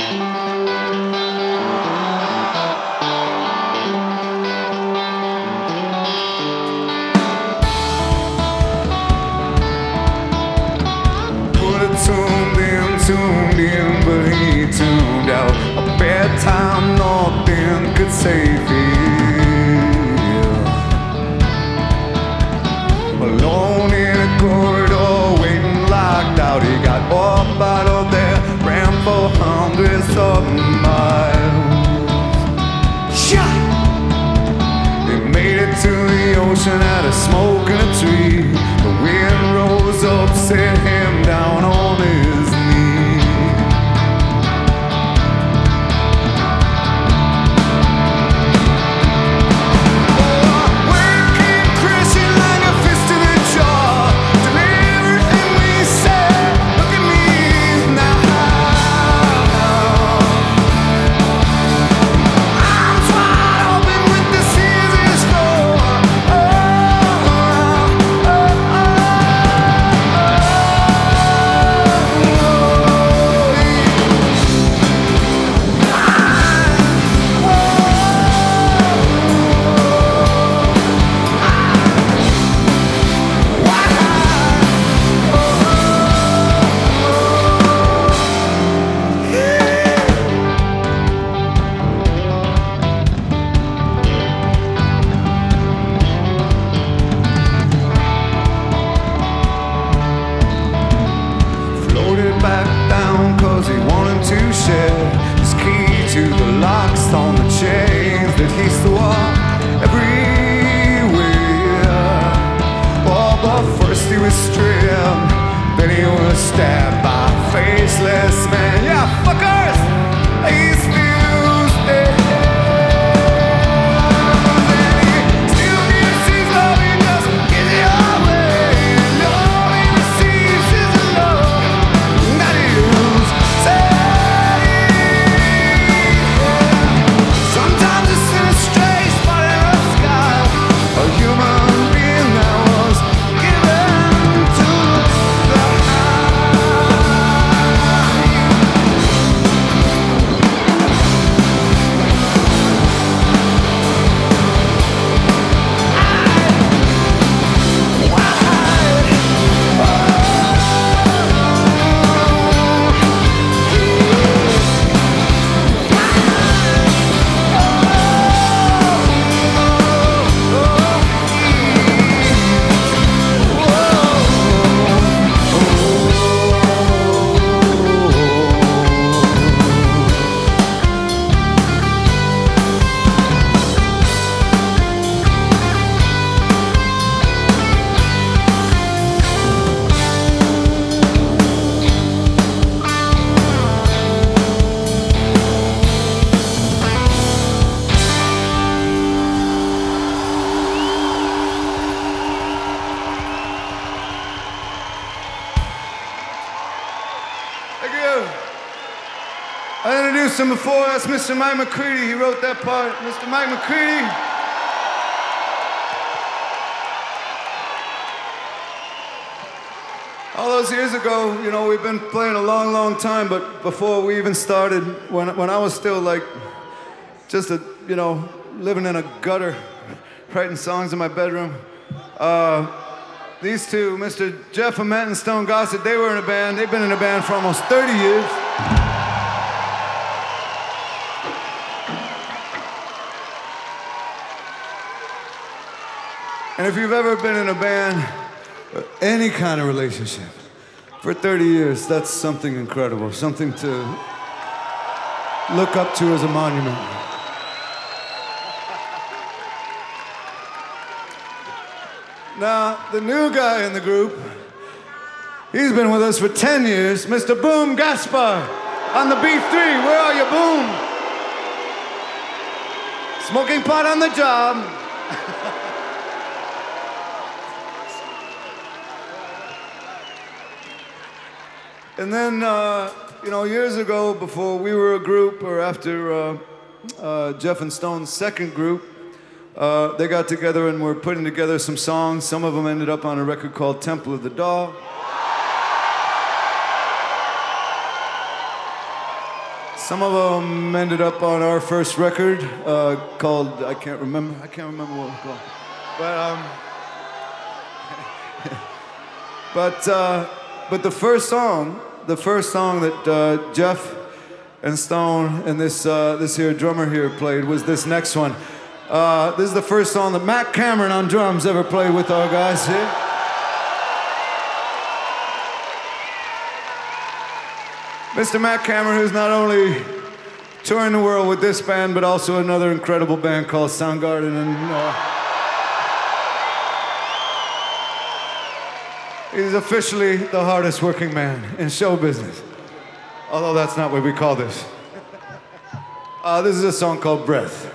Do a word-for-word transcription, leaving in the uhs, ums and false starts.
Tuned in, tuned in, but he tuned out. A bedtime nothing could save him. Alone in a corridor, waiting locked out. He got up out of there, ran for hundreds of miles. Shot! He made it to the ocean, had a smoke and a tree. The wind rose up, set him down on his knee. Oh, wave came crashing like a fist to the jaw. Deliver everything we said. Look at me now. Arms wide open with the scissors floor. Oh, oh, oh, oh. Floated back down cause he wanted to share his key to the locks on the chains that he swore everywhere. Oh, but first he was stripped, then he was stabbed by a faceless man. Yeah, fuckers! He's still dead. And he still gives his love, he just gives it away. And all he receives is love that is sad. Sometimes it's in a stray spot in the sky, a human being that was given to the high. Thank you. I introduced him before. That's Mister Mike McCready. He wrote that part. Mister Mike McCready. All those years ago, you know, we've been playing a long, long time, but before we even started, when, when I was still like just a, you know, living in a gutter, writing songs in my bedroom, uh, these two, Mister Jeff Ament and Stone Gossett, they were in a band. They've been in a band for almost thirty years. And if you've ever been in a band, or any kind of relationship, for thirty years, that's something incredible, something to look up to as a monument. Now, the new guy in the group, he's been with us for ten years, Mister Boom Gaspar on the B three. Where are you, Boom? Smoking pot on the job. And then, uh, you know, years ago, before we were a group, or after uh, uh, Jeff and Stone's second group, uh, they got together and were putting together some songs. Some of them ended up on a record called Temple of the Dog. Some of them ended up on our first record uh, called, I can't remember, I can't remember what it was called. But, um, but, uh, but the first song, the first song that uh, Jeff and Stone and this, uh, this here drummer here played was this next one. Uh, this is the first song that Matt Cameron on drums ever played with our guys here. Mister Matt Cameron, who's not only touring the world with this band, but also another incredible band called Soundgarden. And uh, he's officially the hardest working man in show business. Although that's not what we call this. Uh, this is a song called Breath.